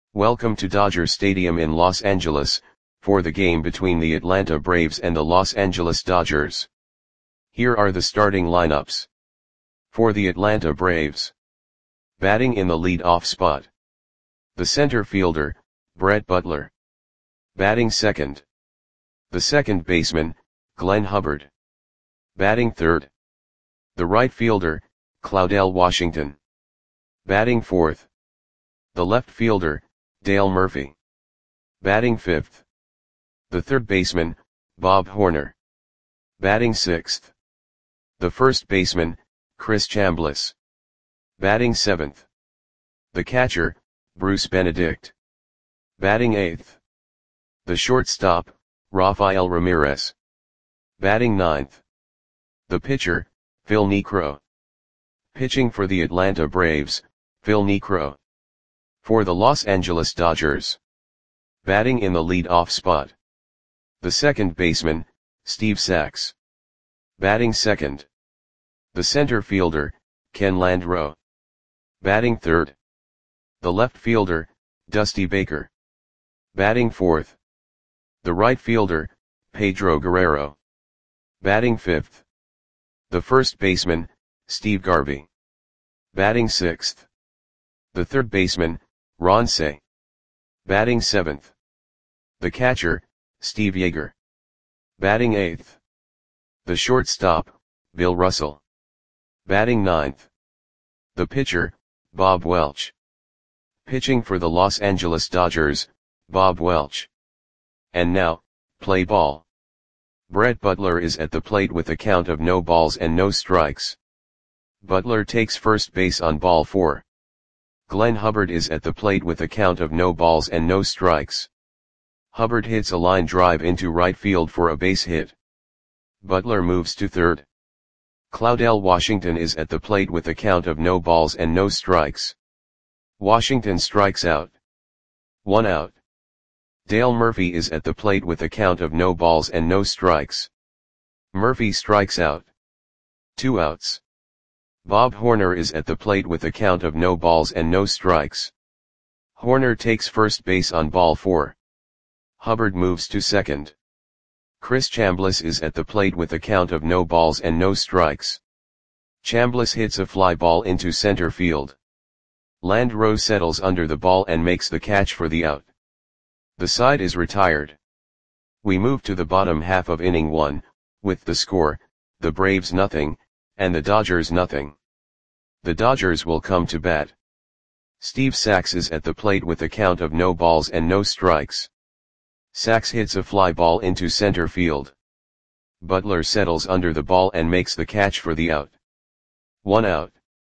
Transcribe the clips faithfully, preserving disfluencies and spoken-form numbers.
Welcome to Dodger Stadium in Los Angeles, for the game between the Atlanta Braves and the Los Angeles Dodgers. Here are the starting lineups. For the Atlanta Braves. Batting in the lead-off spot. The center fielder, Brett Butler. Batting second. The second baseman, Glenn Hubbard. Batting third. The right fielder, Claudell Washington. Batting fourth. The left fielder, Dale Murphy. Batting fifth. The third baseman, Bob Horner. Batting sixth. The first baseman, Chris Chambliss. Batting seventh. The catcher, Bruce Benedict. Batting eighth. The shortstop, Rafael Ramirez. Batting ninth. The pitcher, Phil Niekro. Pitching for the Atlanta Braves, Phil Niekro. For the Los Angeles Dodgers. Batting in the lead-off spot. The second baseman, Steve Sax. Batting second. The center fielder, Ken Landreaux. Batting third. The left fielder, Dusty Baker. Batting fourth. The right fielder, Pedro Guerrero. Batting fifth. The first baseman, Steve Garvey. Batting sixth. The third baseman, Ron Cey. Batting seventh. The catcher, Steve Yeager. Batting eighth. The shortstop, Bill Russell. Batting ninth. The pitcher, Bob Welch. Pitching for the Los Angeles Dodgers, Bob Welch. And now, play ball. Brett Butler is at the plate with a count of no balls and no strikes. Butler takes first base on ball four. Glenn Hubbard is at the plate with a count of no balls and no strikes. Hubbard hits a line drive into right field for a base hit. Butler moves to third. Claudell Washington is at the plate with a count of no balls and no strikes. Washington strikes out. One out. Dale Murphy is at the plate with a count of no balls and no strikes. Murphy strikes out. Two outs. Bob Horner is at the plate with a count of no balls and no strikes. Horner takes first base on ball four. Hubbard moves to second. Chris Chambliss is at the plate with a count of no balls and no strikes. Chambliss hits a fly ball into center field. Landreaux settles under the ball and makes the catch for the out. The side is retired. We move to the bottom half of inning one, with the score, the Braves nothing, and the Dodgers nothing. The Dodgers will come to bat. Steve Sax is at the plate with a count of no balls and no strikes. Sax hits a fly ball into center field. Butler settles under the ball and makes the catch for the out. One out.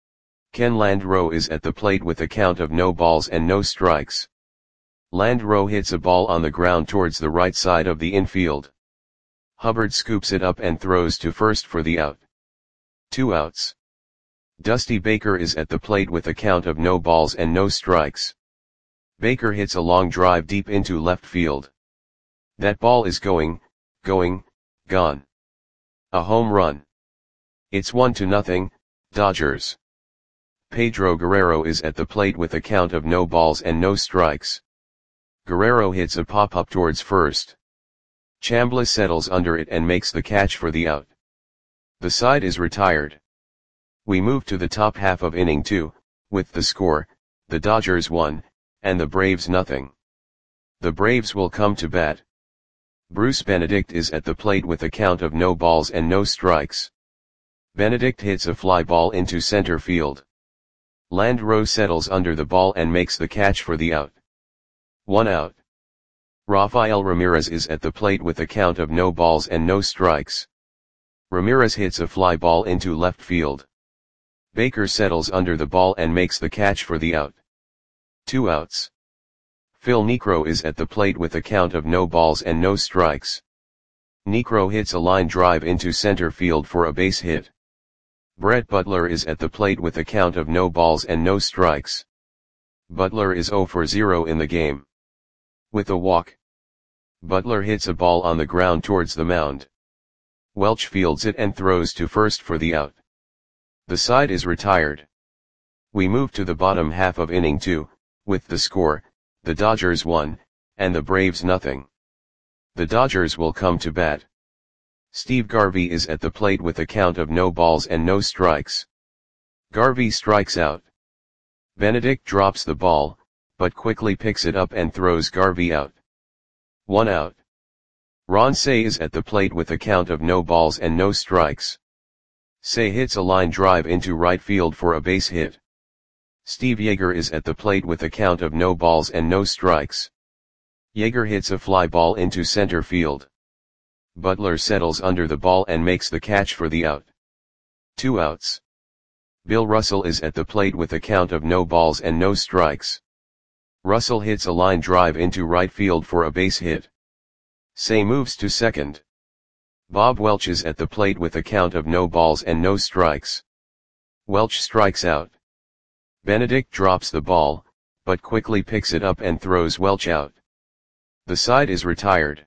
Ken Landreaux is at the plate with a count of no balls and no strikes. Landreaux hits a ball on the ground towards the right side of the infield. Hubbard scoops it up and throws to first for the out. Two outs. Dusty Baker is at the plate with a count of no balls and no strikes. Baker hits a long drive deep into left field. That ball is going, going, gone. A home run. It's one to nothing, Dodgers. Pedro Guerrero is at the plate with a count of no balls and no strikes. Guerrero hits a pop-up towards first. Chambliss settles under it and makes the catch for the out. The side is retired. We move to the top half of inning two, with the score, the Dodgers one, and the Braves nothing. The Braves will come to bat. Bruce Benedict is at the plate with a count of no balls and no strikes. Benedict hits a fly ball into center field. Landreaux settles under the ball and makes the catch for the out. One out. Rafael Ramirez is at the plate with a count of no balls and no strikes. Ramirez hits a fly ball into left field. Baker settles under the ball and makes the catch for the out. Two outs. Phil Niekro is at the plate with a count of no balls and no strikes. Niekro hits a line drive into center field for a base hit. Brett Butler is at the plate with a count of no balls and no strikes. Butler is zero for zero in the game. With a walk. Butler hits a ball on the ground towards the mound. Welch fields it and throws to first for the out. The side is retired. We move to the bottom half of inning two, with the score, the Dodgers one, and the Braves nothing. The Dodgers will come to bat. Steve Garvey is at the plate with a count of no balls and no strikes. Garvey strikes out. Benedict drops the ball, but quickly picks it up and throws Garvey out. One out. Ron Cey is at the plate with a count of no balls and no strikes. Cey hits a line drive into right field for a base hit. Steve Yeager is at the plate with a count of no balls and no strikes. Yeager hits a fly ball into center field. Butler settles under the ball and makes the catch for the out. Two outs. Bill Russell is at the plate with a count of no balls and no strikes. Russell hits a line drive into right field for a base hit. Cey moves to second. Bob Welch is at the plate with a count of no balls and no strikes. Welch strikes out. Benedict drops the ball, but quickly picks it up and throws Welch out. The side is retired.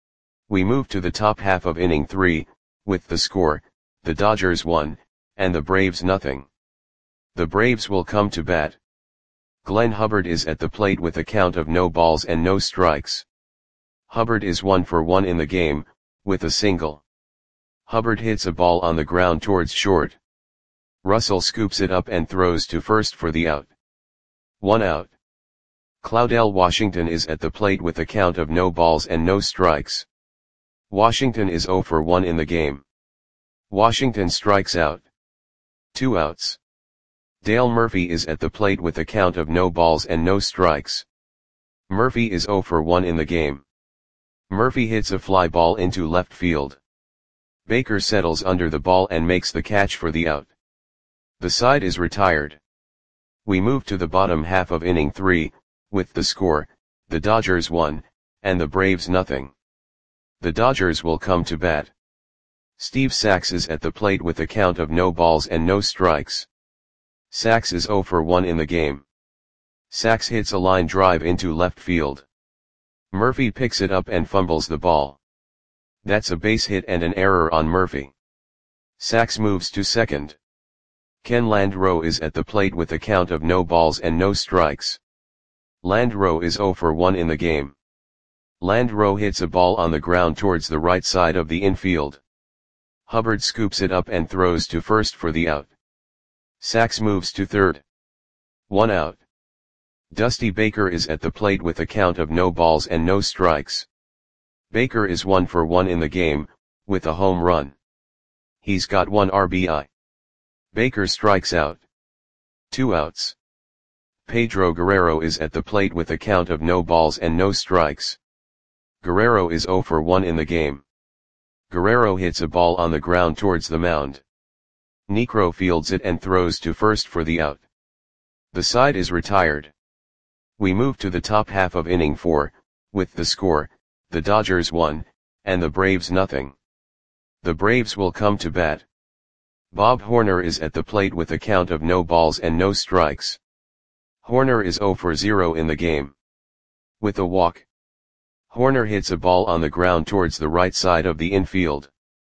We move to the top half of inning three, with the score, the Dodgers one, and the Braves nothing. The Braves will come to bat. Glenn Hubbard is at the plate with a count of no balls and no strikes. Hubbard is one for one in the game, with a single. Hubbard hits a ball on the ground towards short. Russell scoops it up and throws to first for the out. One out. Claudell Washington is at the plate with a count of no balls and no strikes. Washington is zero for one in the game. Washington strikes out. Two outs. Dale Murphy is at the plate with a count of no balls and no strikes. Murphy is zero for one in the game. Murphy hits a fly ball into left field. Baker settles under the ball and makes the catch for the out. The side is retired. We move to the bottom half of inning three, with the score, the Dodgers one, and the Braves nothing. The Dodgers will come to bat. Steve Sax is at the plate with a count of no balls and no strikes. Sax is zero for one in the game. Sax hits a line drive into left field. Murphy picks it up and fumbles the ball. That's a base hit and an error on Murphy. Sax moves to second. Ken Landreaux is at the plate with a count of no balls and no strikes. Landreaux is zero for one in the game. Landreaux hits a ball on the ground towards the right side of the infield. Hubbard scoops it up and throws to first for the out. Sax moves to third. One out. Dusty Baker is at the plate with a count of no balls and no strikes. Baker is one for one in the game, with a home run. He's got one R B I. Baker strikes out. Two outs. Pedro Guerrero is at the plate with a count of no balls and no strikes. Guerrero is zero for one in the game. Guerrero hits a ball on the ground towards the mound. Niekro fields it and throws to first for the out. The side is retired. We move to the top half of inning four, with the score, the Dodgers one, and the Braves nothing. The Braves will come to bat. Bob Horner is at the plate with a count of no balls and no strikes. Horner is zero for zero in the game. With a walk. Horner hits a ball on the ground towards the right side of the infield.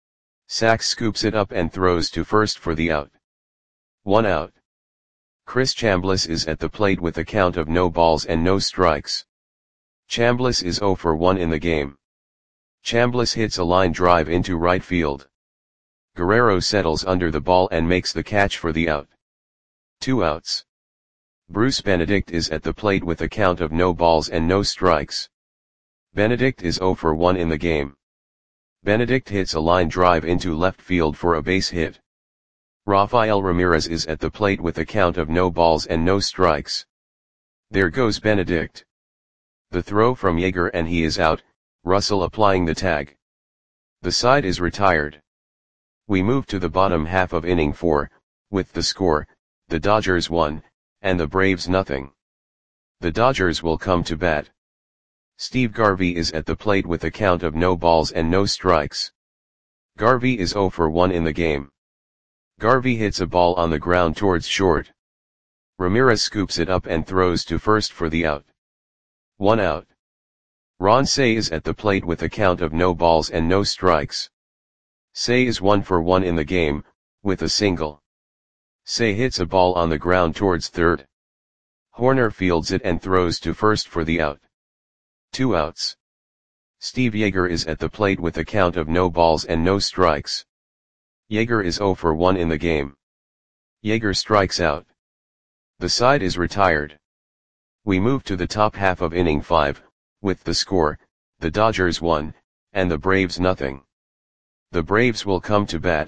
Sax scoops it up and throws to first for the out. One out. Chris Chambliss is at the plate with a count of no balls and no strikes. Chambliss is zero for one in the game. Chambliss hits a line drive into right field. Guerrero settles under the ball and makes the catch for the out. Two outs. Bruce Benedict is at the plate with a count of no balls and no strikes. Benedict is zero for one in the game. Benedict hits a line drive into left field for a base hit. Rafael Ramirez is at the plate with a count of no balls and no strikes. There goes Benedict. The throw from Yeager and he is out, Russell applying the tag. The side is retired. We move to the bottom half of inning four, with the score, the Dodgers one, and the Braves nothing. The Dodgers will come to bat. Steve Garvey is at the plate with a count of no balls and no strikes. Garvey is zero for one in the game. Garvey hits a ball on the ground towards short. Ramirez scoops it up and throws to first for the out. One out. Ron Cey is at the plate with a count of no balls and no strikes. Cey is one for one in the game, with a single. Cey hits a ball on the ground towards third. Horner fields it and throws to first for the out. Two outs. Steve Yeager is at the plate with a count of no balls and no strikes. Yeager is oh for one in the game. Yeager strikes out. The side is retired. We move to the top half of inning five, with the score, the Dodgers one, and the Braves nothing. The Braves will come to bat.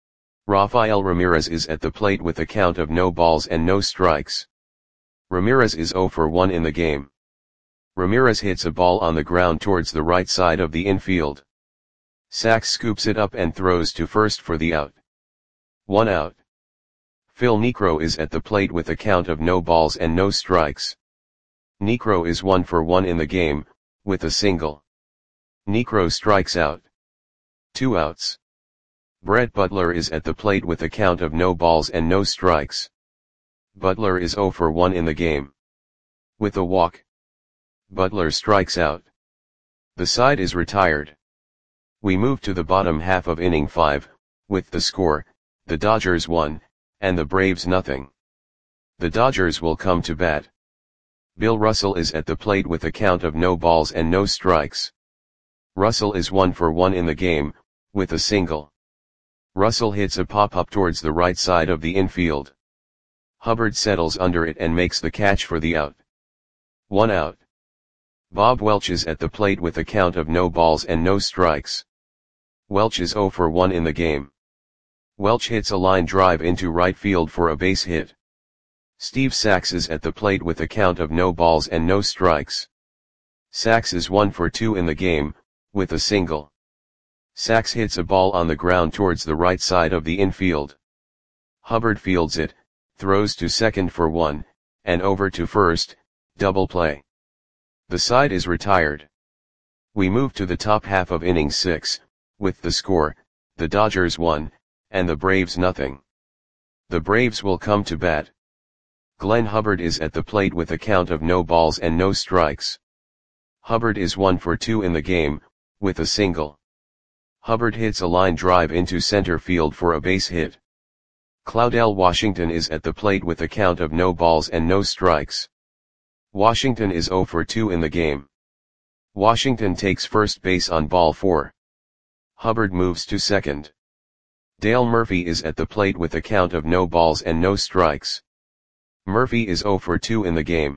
Rafael Ramirez is at the plate with a count of no balls and no strikes. Ramirez is oh for one in the game. Ramirez hits a ball on the ground towards the right side of the infield. Sachs scoops it up and throws to first for the out. One out. Phil Niekro is at the plate with a count of no balls and no strikes. Niekro is one for one in the game, with a single. Niekro strikes out. Two outs. Brett Butler is at the plate with a count of no balls and no strikes. Butler is oh for one in the game. With a walk, Butler strikes out. The side is retired. We move to the bottom half of inning five, with the score, the Dodgers one, and the Braves nothing. The Dodgers will come to bat. Bill Russell is at the plate with a count of no balls and no strikes. Russell is one for one in the game, with a single. Russell hits a pop-up towards the right side of the infield. Hubbard settles under it and makes the catch for the out. One out. Bob Welch is at the plate with a count of no balls and no strikes. Welch is oh for one in the game. Welch hits a line drive into right field for a base hit. Steve Sachs is at the plate with a count of no balls and no strikes. Sachs is one for two in the game, with a single. Sachs hits a ball on the ground towards the right side of the infield. Hubbard fields it, throws to second for one, and over to first, double play. The side is retired. We move to the top half of inning six, with the score, the Dodgers one, and the Braves nothing. The Braves will come to bat. Glenn Hubbard is at the plate with a count of no balls and no strikes. Hubbard is one for two in the game, with a single. Hubbard hits a line drive into center field for a base hit. Claudell Washington is at the plate with a count of no balls and no strikes. Washington is oh for two in the game. Washington takes first base on ball four. Hubbard moves to second. Dale Murphy is at the plate with a count of no balls and no strikes. Murphy is oh for two in the game.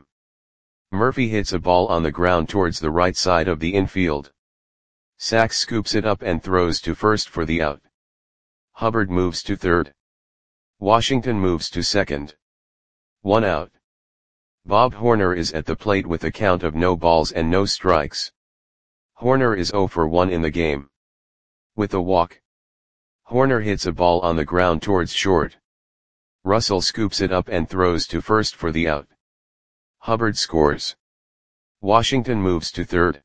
Murphy hits a ball on the ground towards the right side of the infield. Sachs scoops it up and throws to first for the out. Hubbard moves to third. Washington moves to second. One out. Bob Horner is at the plate with a count of no balls and no strikes. Horner is oh for one in the game. With a walk, Horner hits a ball on the ground towards short. Russell scoops it up and throws to first for the out. Hubbard scores. Washington moves to third.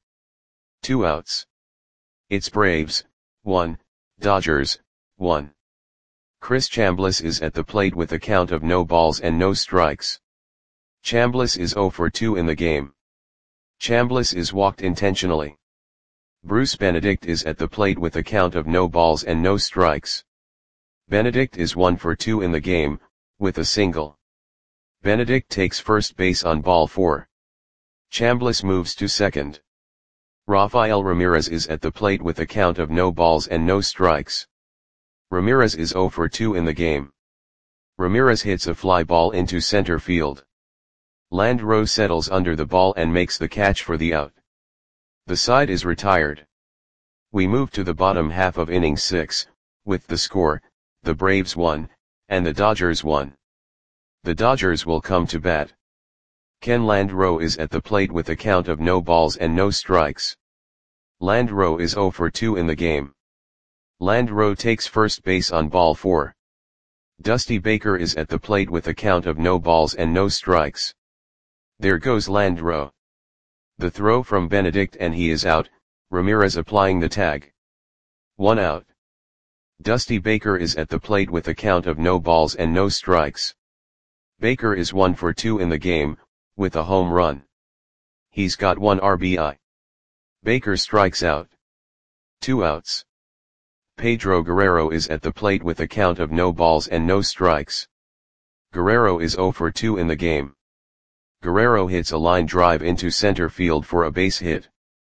Two outs. It's Braves, one, Dodgers, one. Chris Chambliss is at the plate with a count of no balls and no strikes. Chambliss is oh for two in the game. Chambliss is walked intentionally. Bruce Benedict is at the plate with a count of no balls and no strikes. Benedict is one for two in the game, with a single. Benedict takes first base on ball four. Chambliss moves to second. Rafael Ramirez is at the plate with a count of no balls and no strikes. Ramirez is oh for two in the game. Ramirez hits a fly ball into center field. Landreau settles under the ball and makes the catch for the out. The side is retired. We move to the bottom half of inning six, with the score, the Braves one, and the Dodgers one. The Dodgers will come to bat. Ken Landreau is at the plate with a count of no balls and no strikes. Landreau is oh for two in the game. Landreau takes first base on ball four. Dusty Baker is at the plate with a count of no balls and no strikes. There goes Landreau. The throw from Benedict and he is out, Ramirez applying the tag. One out. Dusty Baker is at the plate with a count of no balls and no strikes. Baker is one for two in the game, with a home run. He's got one R B I. Baker strikes out. Two outs. Pedro Guerrero is at the plate with a count of no balls and no strikes. Guerrero is oh for two in the game. Guerrero hits a line drive into center field for a base hit.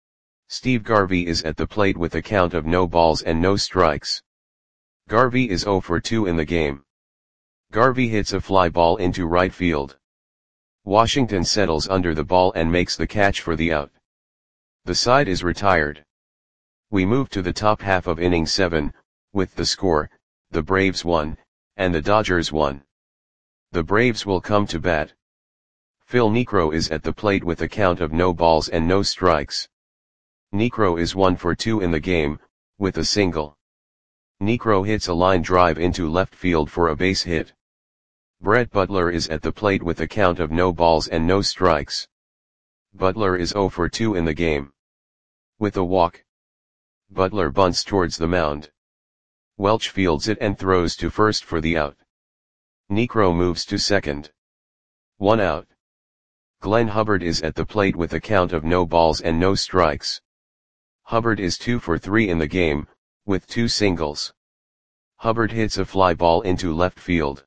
Steve Garvey is at the plate with a count of no balls and no strikes. Garvey is zero for two in the game. Garvey hits a fly ball into right field. Washington settles under the ball and makes the catch for the out. The side is retired. We move to the top half of inning seven, with the score, the Braves won, and the Dodgers won. The Braves will come to bat. Phil Niekro is at the plate with a count of no balls and no strikes. Niekro is one for two in the game, with a single. Niekro hits a line drive into left field for a base hit. Brett Butler is at the plate with a count of no balls and no strikes. Butler is zero for two in the game. With a walk. Butler bunts towards the mound. Welch fields it and throws to first for the out. Niekro moves to second. One out. Glenn Hubbard is at the plate with a count of no balls and no strikes. Hubbard is two for three in the game, with two singles. Hubbard hits a fly ball into left field.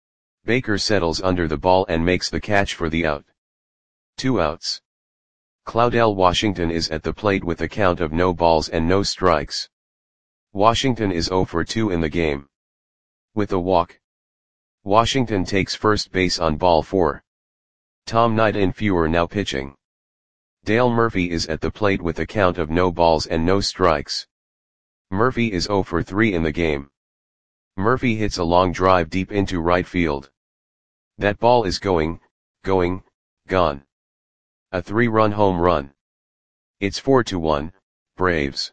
Baker settles under the ball and makes the catch for the out. Two outs. Claudell Washington is at the plate with a count of no balls and no strikes. Washington is zero for two in the game. With a walk. Washington takes first base on ball four. Tom Knight-Infure now pitching. Dale Murphy is at the plate with a count of no balls and no strikes. Murphy is zero for three in the game. Murphy hits a long drive deep into right field. That ball is going, going, gone. A three-run home run. It's four to one, Braves.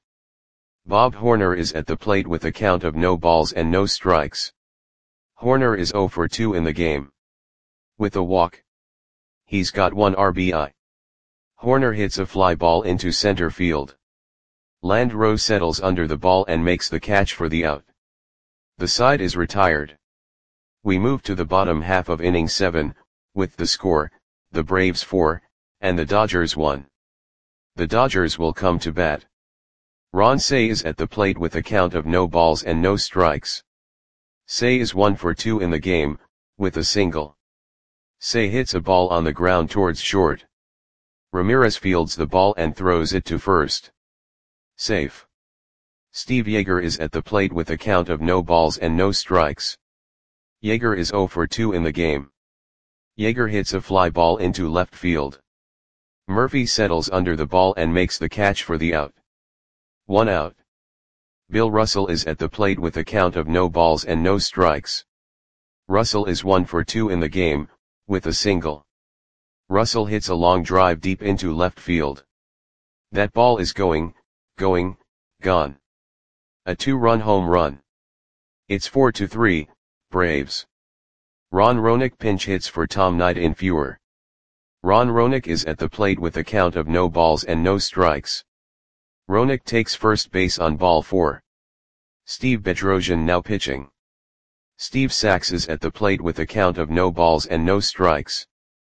Bob Horner is at the plate with a count of no balls and no strikes. Horner is zero for two in the game. With a walk. He's got one R B I. Horner hits a fly ball into center field. Landreau settles under the ball and makes the catch for the out. The side is retired. We move to the bottom half of inning seven, with the score, the Braves four, and the Dodgers one. The Dodgers will come to bat. Ron Cey is at the plate with a count of no balls and no strikes. Cey is one for two in the game, with a single. Cey hits a ball on the ground towards short. Ramirez fields the ball and throws it to first. Safe. Steve Yeager is at the plate with a count of no balls and no strikes. Yeager is zero for two in the game. Yeager hits a fly ball into left field. Murphy settles under the ball and makes the catch for the out. One out. Bill Russell is at the plate with a count of no balls and no strikes. Russell is one for two in the game, with a single. Russell hits a long drive deep into left field. That ball is going, going, gone. A two-run home run. It's four to three, Braves. Ron Roenick pinch hits for Tom Knight-Infure. Ron Roenick is at the plate with a count of no balls and no strikes. Roenick takes first base on ball four. Steve Bedrosian now pitching. Steve Sax is at the plate with a count of no balls and no strikes.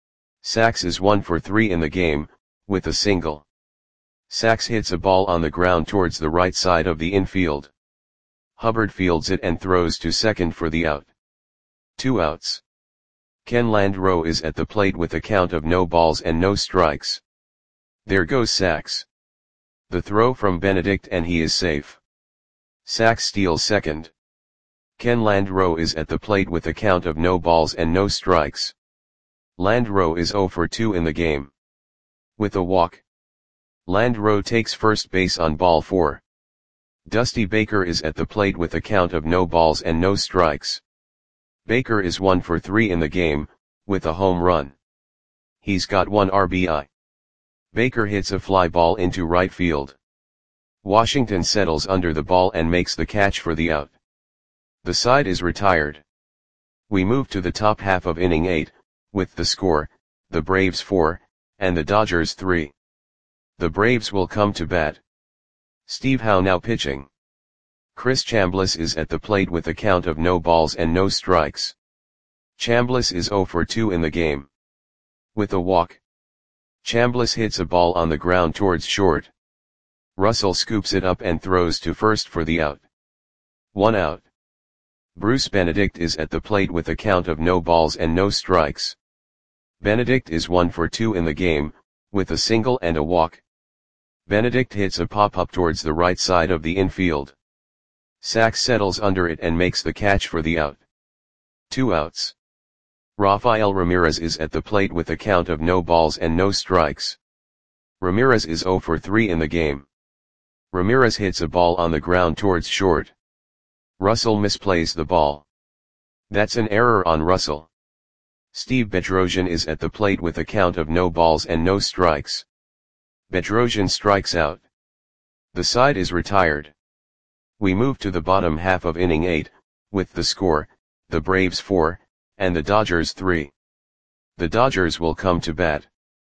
Sax is one for three in the game, with a single. Sax hits a ball on the ground towards the right side of the infield. Hubbard fields it and throws to second for the out. Two outs. Ken Landreau is at the plate with a count of no balls and no strikes. There goes Sax. The throw from Benedict and he is safe. Sax steals second. Ken Landreau is at the plate with a count of no balls and no strikes. Landreau is zero for two in the game. With a walk. Landreau takes first base on ball four. Dusty Baker is at the plate with a count of no balls and no strikes. Baker is one for three in the game, with a home run. He's got one R B I. Baker hits a fly ball into right field. Washington settles under the ball and makes the catch for the out. The side is retired. We move to the top half of inning eight, with the score, the Braves four, and the Dodgers three. The Braves will come to bat. Steve Howe now pitching. Chris Chambliss is at the plate with a count of no balls and no strikes. Chambliss is zero for two in the game. With a walk. Chambliss hits a ball on the ground towards short. Russell scoops it up and throws to first for the out. One out. Bruce Benedict is at the plate with a count of no balls and no strikes. Benedict is one for two in the game, with a single and a walk. Benedict hits a pop-up towards the right side of the infield. Sachs settles under it and makes the catch for the out. Two outs. Rafael Ramirez is at the plate with a count of no balls and no strikes. Ramirez is zero for three in the game. Ramirez hits a ball on the ground towards short. Russell misplays the ball. That's an error on Russell. Steve Bedrosian is at the plate with a count of no balls and no strikes. Bedrosian strikes out. The side is retired. We move to the bottom half of inning eight, with the score, the Braves four, and the Dodgers three. The Dodgers will come to bat.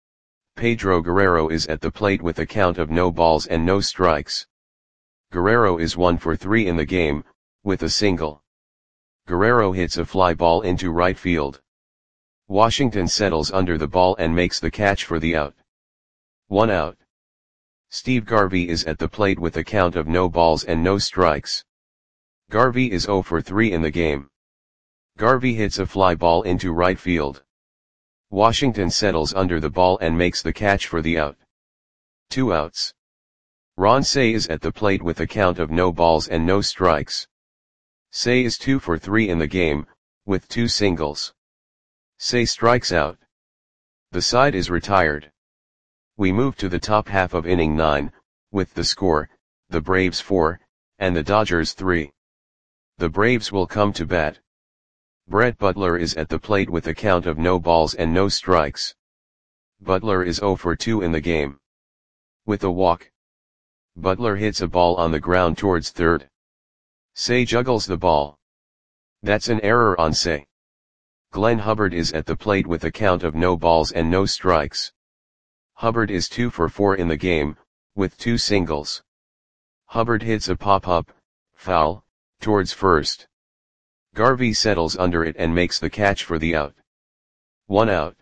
Pedro Guerrero is at the plate with a count of no balls and no strikes. Guerrero is one for three in the game, with a single. Guerrero hits a fly ball into right field. Washington settles under the ball and makes the catch for the out. One out. Steve Garvey is at the plate with a count of no balls and no strikes. Garvey is zero for three in the game. Garvey hits a fly ball into right field. Washington settles under the ball and makes the catch for the out. Two outs. Ron Cey is at the plate with a count of no balls and no strikes. Cey is two for three in the game, with two singles. Cey strikes out. The side is retired. We move to the top half of inning nine, with the score, the Braves four, and the Dodgers three. The Braves will come to bat. Brett Butler is at the plate with a count of no balls and no strikes. Butler is zero for two in the game. With a walk. Butler hits a ball on the ground towards third. Cey juggles the ball. That's an error on Cey. Glenn Hubbard is at the plate with a count of no balls and no strikes. Hubbard is two for four in the game, with two singles. Hubbard hits a pop-up, foul, towards first. Garvey settles under it and makes the catch for the out. One out.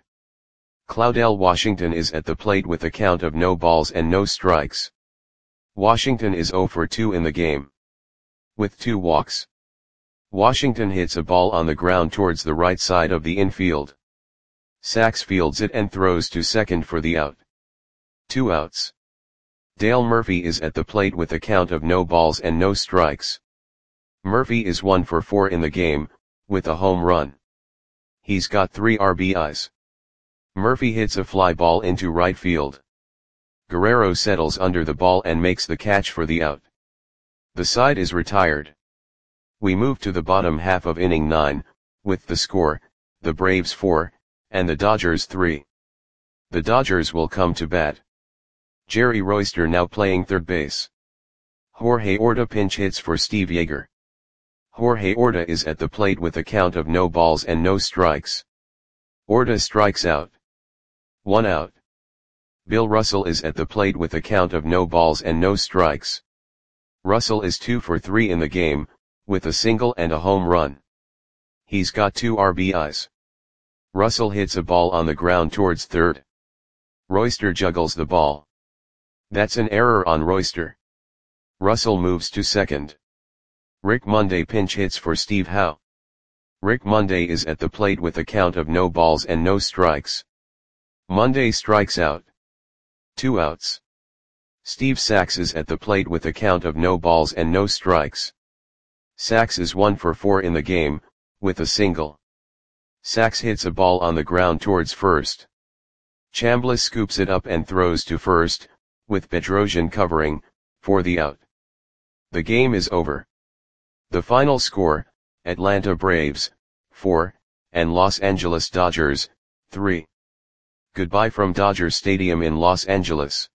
Claudel Washington is at the plate with a count of no balls and no strikes. Washington is zero for two in the game. With two walks. Washington hits a ball on the ground towards the right side of the infield. Sachs fields it and throws to second for the out. Two outs. Dale Murphy is at the plate with a count of no balls and no strikes. Murphy is one for four in the game, with a home run. He's got three R B Is. Murphy hits a fly ball into right field. Guerrero settles under the ball and makes the catch for the out. The side is retired. We move to the bottom half of inning nine, with the score, the Braves four, and the Dodgers three. The Dodgers will come to bat. Jerry Royster now playing third base. Jorge Orta pinch hits for Steve Yeager. Jorge Orta is at the plate with a count of no balls and no strikes. Orta strikes out. One out. Bill Russell is at the plate with a count of no balls and no strikes. Russell is two for three in the game, with a single and a home run. He's got two R B Is. Russell hits a ball on the ground towards third. Royster juggles the ball. That's an error on Royster. Russell moves to second. Rick Monday pinch hits for Steve Howe. Rick Monday is at the plate with a count of no balls and no strikes. Monday strikes out. Two outs. Steve Sachs is at the plate with a count of no balls and no strikes. Sachs is one for four in the game, with a single. Sachs hits a ball on the ground towards first. Chambliss scoops it up and throws to first, with Bedrosian covering, for the out. The game is over. The final score, Atlanta Braves, four, and Los Angeles Dodgers, three. Goodbye from Dodger Stadium in Los Angeles.